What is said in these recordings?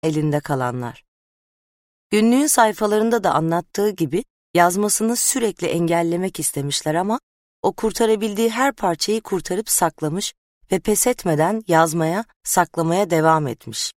elinde kalanlar. Günlüğün sayfalarında da anlattığı gibi yazmasını sürekli engellemek istemişler ama o kurtarabildiği her parçayı kurtarıp saklamış ve pes etmeden yazmaya, saklamaya devam etmiş.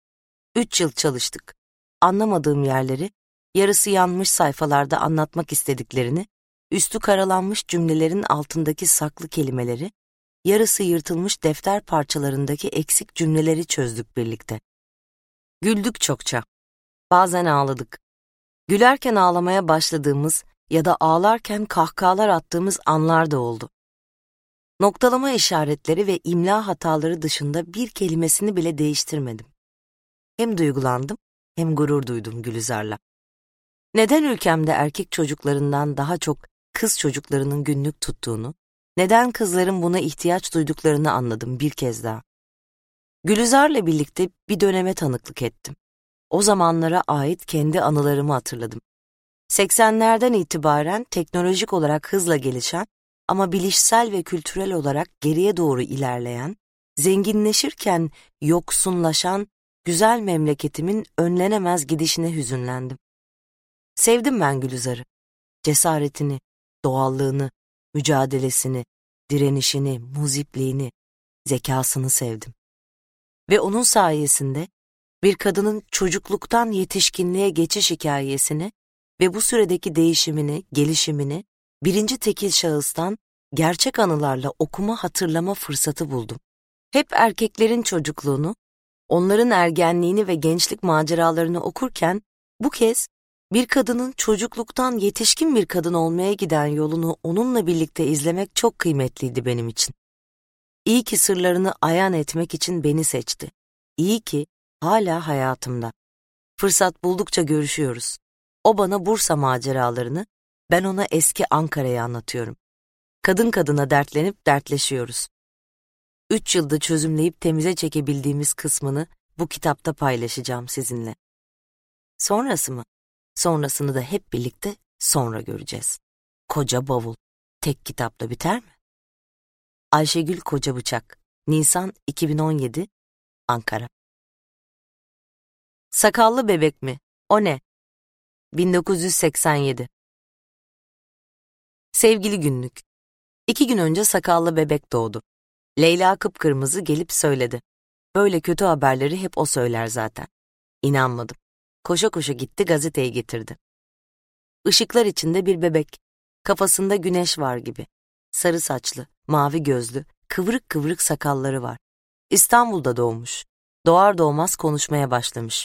3 yıl çalıştık. Anlamadığım yerleri, yarısı yanmış sayfalarda anlatmak istediklerini, üstü karalanmış cümlelerin altındaki saklı kelimeleri, yarısı yırtılmış defter parçalarındaki eksik cümleleri çözdük birlikte. Güldük çokça. Bazen ağladık. Gülerken ağlamaya başladığımız ya da ağlarken kahkahalar attığımız anlar da oldu. Noktalama işaretleri ve imla hataları dışında bir kelimesini bile değiştirmedim. Hem duygulandım hem gurur duydum Gülizar'la. Neden ülkemde erkek çocuklarından daha çok kız çocuklarının günlük tuttuğunu, neden kızların buna ihtiyaç duyduklarını anladım bir kez daha. Gülizar'la birlikte bir döneme tanıklık ettim. O zamanlara ait kendi anılarımı hatırladım. 80'lerden itibaren teknolojik olarak hızla gelişen ama bilişsel ve kültürel olarak geriye doğru ilerleyen, zenginleşirken yoksunlaşan güzel memleketimin önlenemez gidişine hüzünlendim. Sevdim ben Gülizar'ı. Cesaretini, doğallığını, mücadelesini, direnişini, muzipliğini, zekasını sevdim. Ve onun sayesinde bir kadının çocukluktan yetişkinliğe geçiş hikayesini ve bu süredeki değişimini, gelişimini birinci tekil şahıstan gerçek anılarla okuma hatırlama fırsatı buldum. Hep erkeklerin çocukluğunu, onların ergenliğini ve gençlik maceralarını okurken bu kez bir kadının çocukluktan yetişkin bir kadın olmaya giden yolunu onunla birlikte izlemek çok kıymetliydi benim için. İyi ki sırlarını ayan etmek için beni seçti. İyi ki hala hayatımda. Fırsat buldukça görüşüyoruz. O bana Bursa maceralarını, ben ona eski Ankara'yı anlatıyorum. Kadın kadına dertlenip dertleşiyoruz. 3 yılda çözümleyip temize çekebildiğimiz kısmını bu kitapta paylaşacağım sizinle. Sonrası mı? Sonrasını da hep birlikte sonra göreceğiz. Koca Bavul. Tek kitapla biter mi? Ayşegül Kocabıçak. Nisan 2017. Ankara. Sakallı bebek mi? O ne? 1987. Sevgili günlük. 2 gün önce sakallı bebek doğdu. Leyla kıpkırmızı gelip söyledi. Böyle kötü haberleri hep o söyler zaten. İnanmadım. Koşa koşa gitti gazeteyi getirdi. Işıklar içinde bir bebek. Kafasında güneş var gibi. Sarı saçlı, mavi gözlü, kıvrık kıvrık sakalları var. İstanbul'da doğmuş. Doğar doğmaz konuşmaya başlamış.